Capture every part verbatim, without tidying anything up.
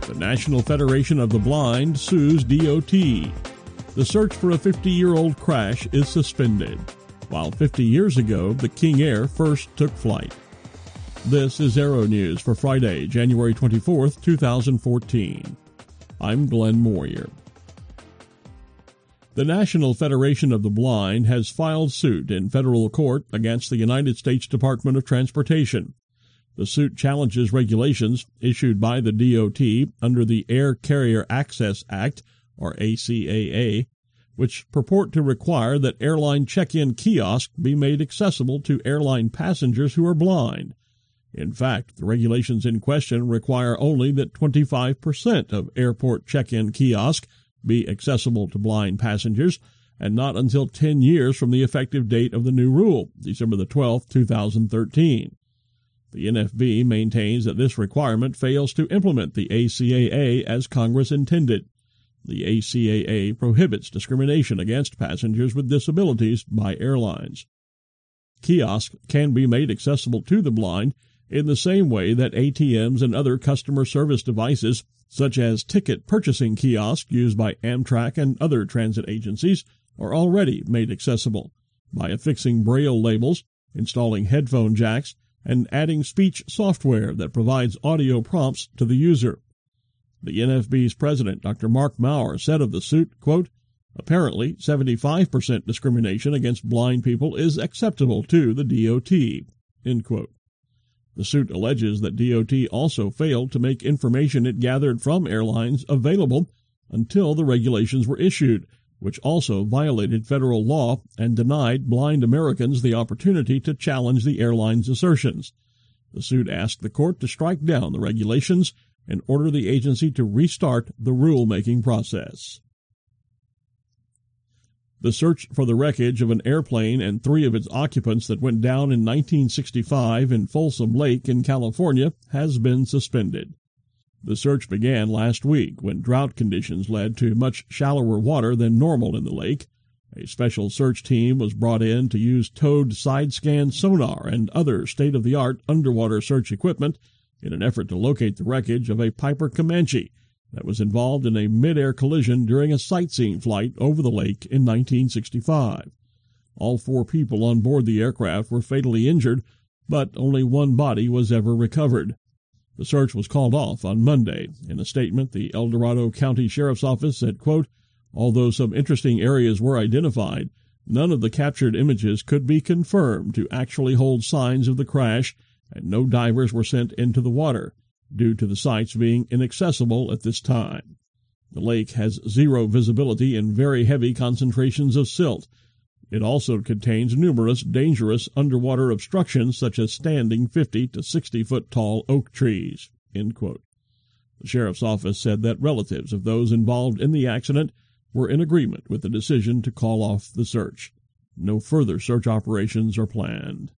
The National Federation of the Blind sues D O T. The search for a fifty-year-old crash is suspended, while fifty years ago the King Air first took flight. This is Aero News for Friday, January twenty-fourth, two thousand fourteen. I'm Glenn Moyer. The National Federation of the Blind has filed suit in federal court against the United States Department of Transportation. The suit challenges regulations issued by the D O T under the Air Carrier Access Act, or A C A A, which purport to require that airline check-in kiosks be made accessible to airline passengers who are blind. In fact, the regulations in question require only that twenty-five percent of airport check-in kiosks be accessible to blind passengers, and not until ten years from the effective date of the new rule, December the twelfth, two thousand thirteen. The N F B maintains that this requirement fails to implement the A C A A as Congress intended. The A C A A prohibits discrimination against passengers with disabilities by airlines. Kiosks can be made accessible to the blind in the same way that A T Ms and other customer service devices, such as ticket purchasing kiosks used by Amtrak and other transit agencies, are already made accessible by affixing Braille labels, installing headphone jacks, and adding speech software that provides audio prompts to the user. The N F B's president, Doctor Mark Maurer, said of the suit, quote, "Apparently, seventy-five percent discrimination against blind people is acceptable to the D O T." End quote. The suit alleges that D O T also failed to make information it gathered from airlines available until the regulations were issued, which also violated federal law and denied blind Americans the opportunity to challenge the airline's assertions. The suit asked the court to strike down the regulations and order the agency to restart the rulemaking process. The search for the wreckage of an airplane and three of its occupants that went down in nineteen sixty-five in Folsom Lake in California has been suspended. The search began last week when drought conditions led to much shallower water than normal in the lake. A special search team was brought in to use towed side-scan sonar and other state-of-the-art underwater search equipment in an effort to locate the wreckage of a Piper Comanche that was involved in a mid-air collision during a sightseeing flight over the lake in nineteen sixty-five. All four people on board the aircraft were fatally injured, but only one body was ever recovered. The search was called off on Monday. In a statement, the El Dorado County Sheriff's Office said, quote, "Although some interesting areas were identified, none of the captured images could be confirmed to actually hold signs of the crash, and no divers were sent into the water, due to the sites being inaccessible at this time. The lake has zero visibility and very heavy concentrations of silt. It also contains numerous dangerous underwater obstructions such as standing fifty to sixty foot tall oak trees." End quote. The sheriff's office said that relatives of those involved in the accident were in agreement with the decision to call off the search. No further search operations are planned.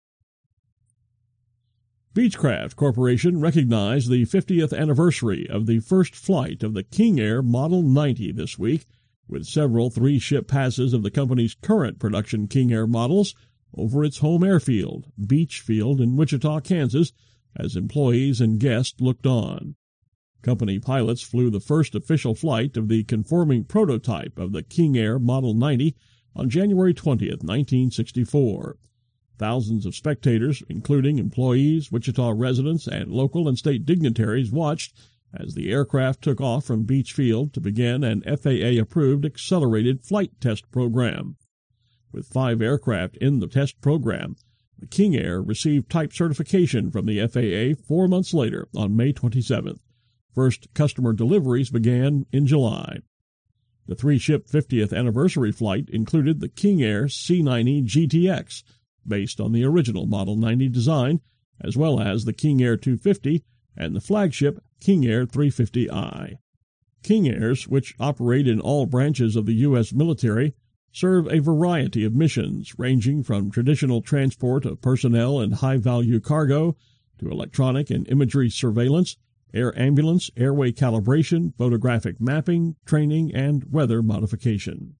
Beechcraft Corporation recognized the fiftieth anniversary of the first flight of the King Air Model ninety this week, with several three-ship passes of the company's current production King Air models over its home airfield, Beach Field in Wichita, Kansas, as employees and guests looked on. Company pilots flew the first official flight of the conforming prototype of the King Air Model ninety on January twentieth, nineteen sixty-four. Thousands of spectators, including employees, Wichita residents, and local and state dignitaries, watched as the aircraft took off from Beach Field to begin an F A A-approved accelerated flight test program. With five aircraft in the test program, the King Air received type certification from the F A A four months later on May twenty-seventh. First customer deliveries began in July. The three-ship fiftieth anniversary flight included the King Air C ninety G T X, based on the original Model ninety design, as well as the King Air two fifty and the flagship King Air three fifty i. King Airs, which operate in all branches of the U S military, serve a variety of missions ranging from traditional transport of personnel and high-value cargo to electronic and imagery surveillance, air ambulance, airway calibration, photographic mapping, training, and weather modification.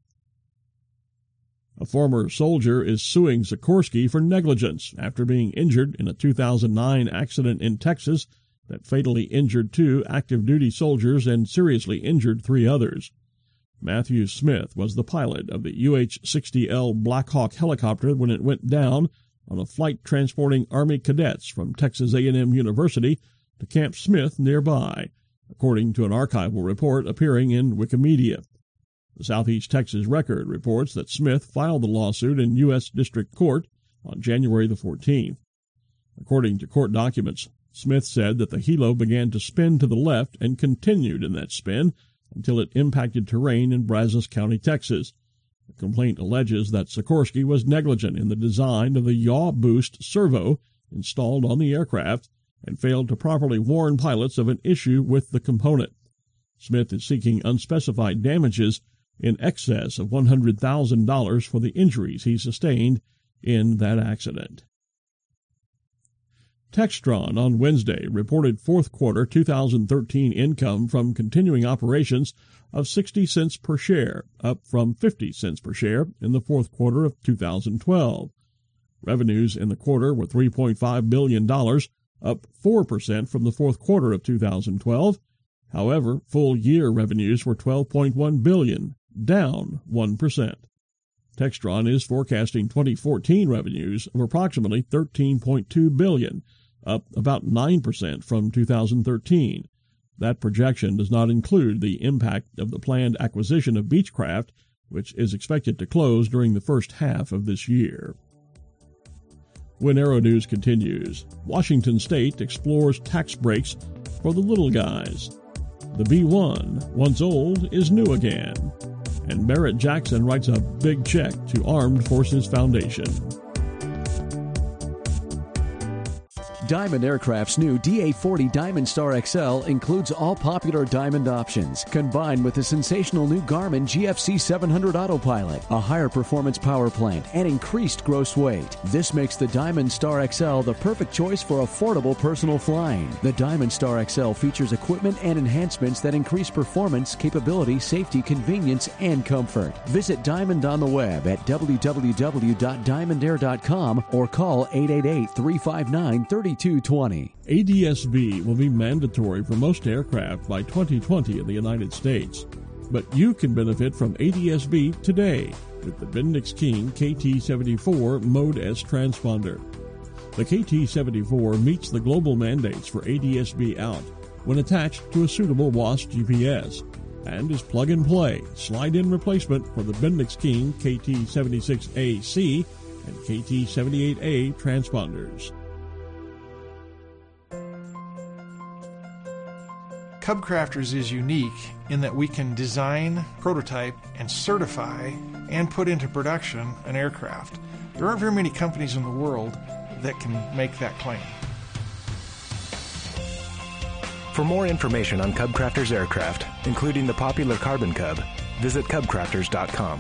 A former soldier is suing Sikorsky for negligence after being injured in a two thousand nine accident in Texas that fatally injured two active duty soldiers and seriously injured three others. Matthew Smith was the pilot of the U H sixty L Black Hawk helicopter when it went down on a flight transporting Army cadets from Texas A and M University to Camp Smith nearby, according to an archival report appearing in Wikimedia. The Southeast Texas Record reports that Smith filed the lawsuit in U S District Court on January the fourteenth. According to court documents, Smith said that the helo began to spin to the left and continued in that spin until it impacted terrain in Brazos County, Texas. The complaint alleges that Sikorsky was negligent in the design of the yaw boost servo installed on the aircraft and failed to properly warn pilots of an issue with the component. Smith is seeking unspecified damages in excess of one hundred thousand dollars for the injuries he sustained in that accident. Textron on Wednesday reported fourth quarter two thousand thirteen income from continuing operations of sixty cents per share, up from fifty cents per share in the fourth quarter of two thousand twelve. Revenues in the quarter were three point five billion dollars, up four percent from the fourth quarter of two thousand twelve. However, full-year revenues were twelve point one billion dollars, down one percent. Textron is forecasting twenty fourteen revenues of approximately thirteen point two billion dollars, up about nine percent from two thousand thirteen. That projection does not include the impact of the planned acquisition of Beechcraft, which is expected to close during the first half of this year. When Aero News continues, Washington State explores tax breaks for the little guys. The B one, once old, is new again. And Barrett Jackson writes a big check to Armed Forces Foundation. Diamond Aircraft's new D A forty Diamond Star X L includes all popular Diamond options, combined with the sensational new Garmin G F C seven hundred Autopilot, a higher performance power plant, and increased gross weight. This makes the Diamond Star X L the perfect choice for affordable personal flying. The Diamond Star X L features equipment and enhancements that increase performance, capability, safety, convenience, and comfort. Visit Diamond on the web at w w w dot diamond air dot com or call eight eight eight, three five nine, three two two twenty. A D S B will be mandatory for most aircraft by twenty twenty in the United States. But you can benefit from A D S B today with the Bendix King K T seventy-four Mode S transponder. The K T seventy-four meets the global mandates for A D S B out when attached to a suitable W A S G P S and is plug-and-play, slide-in replacement for the Bendix King K T seventy-six A C and K T seventy-eight A transponders. Cub Crafters is unique in that we can design, prototype, and certify and put into production an aircraft. There aren't very many companies in the world that can make that claim. For more information on Cub Crafters aircraft, including the popular Carbon Cub, visit cub crafters dot com.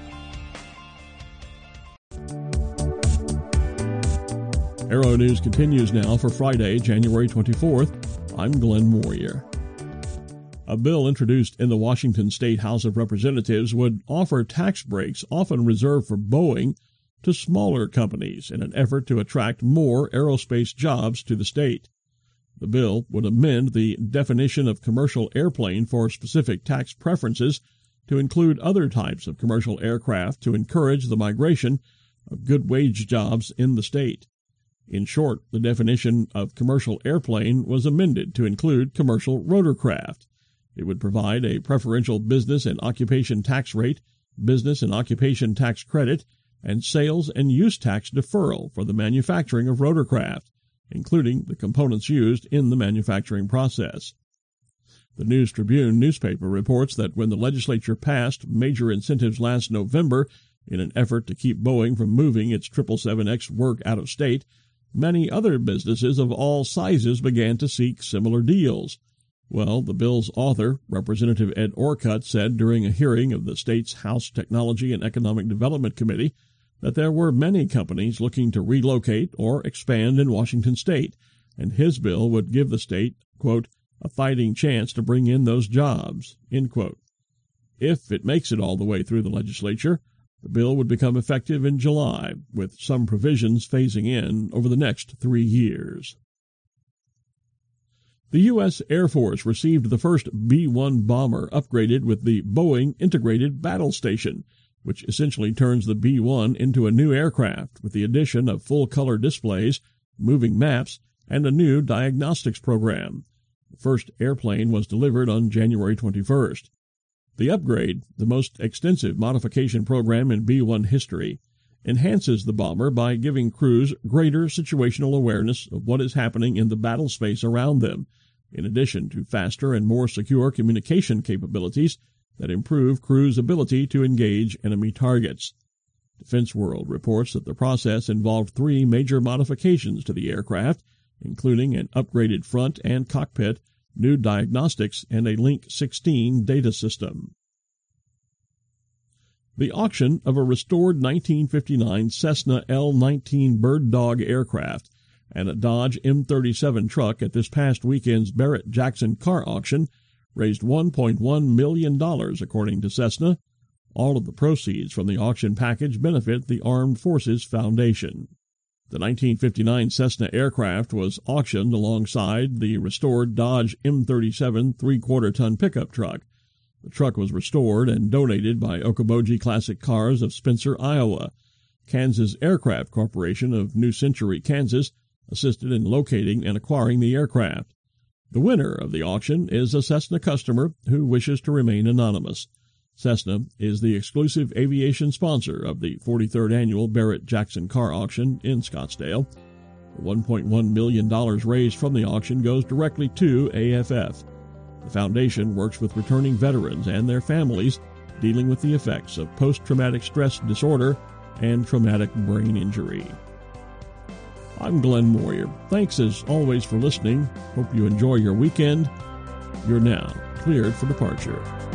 Aero News continues now for Friday, January twenty-fourth. I'm Glenn Moyer. A bill introduced in the Washington State House of Representatives would offer tax breaks often reserved for Boeing to smaller companies in an effort to attract more aerospace jobs to the state. The bill would amend the definition of commercial airplane for specific tax preferences to include other types of commercial aircraft to encourage the migration of good wage jobs in the state. In short, the definition of commercial airplane was amended to include commercial rotorcraft. It would provide a preferential business and occupation tax rate, business and occupation tax credit, and sales and use tax deferral for the manufacturing of rotorcraft, including the components used in the manufacturing process. The News Tribune newspaper reports that when the legislature passed major incentives last November in an effort to keep Boeing from moving its triple seven X work out of state, many other businesses of all sizes began to seek similar deals. Well, the bill's author, Representative Ed Orcutt, said during a hearing of the state's House Technology and Economic Development Committee that there were many companies looking to relocate or expand in Washington state, and his bill would give the state, quote, a fighting chance to bring in those jobs, end quote. If it makes it all the way through the legislature, the bill would become effective in July, with some provisions phasing in over the next three years. The U S Air Force received the first B one bomber upgraded with the Boeing Integrated Battle Station, which essentially turns the B one into a new aircraft with the addition of full-color displays, moving maps, and a new diagnostics program. The first airplane was delivered on January twenty-first. The upgrade, the most extensive modification program in B one history, enhances the bomber by giving crews greater situational awareness of what is happening in the battle space around them, in addition to faster and more secure communication capabilities that improve crews' ability to engage enemy targets. Defense World reports that the process involved three major modifications to the aircraft, including an upgraded front and cockpit, new diagnostics, and a Link sixteen data system. The auction of a restored nineteen fifty-nine Cessna L nineteen Bird Dog aircraft and a Dodge M thirty-seven truck at this past weekend's Barrett-Jackson car auction raised one point one million dollars, according to Cessna. All of the proceeds from the auction package benefit the Armed Forces Foundation. The nineteen fifty-nine Cessna aircraft was auctioned alongside the restored Dodge M thirty-seven three-quarter ton pickup truck. The truck was restored and donated by Okoboji Classic Cars of Spencer, Iowa. Kansas Aircraft Corporation of New Century, Kansas, assisted in locating and acquiring the aircraft. The winner of the auction is a Cessna customer who wishes to remain anonymous. Cessna is the exclusive aviation sponsor of the forty-third Annual Barrett-Jackson Car Auction in Scottsdale. The one point one million dollars raised from the auction goes directly to A F F. The foundation works with returning veterans and their families dealing with the effects of post-traumatic stress disorder and traumatic brain injury. I'm Glenn Moyer. Thanks as always for listening. Hope you enjoy your weekend. You're now cleared for departure.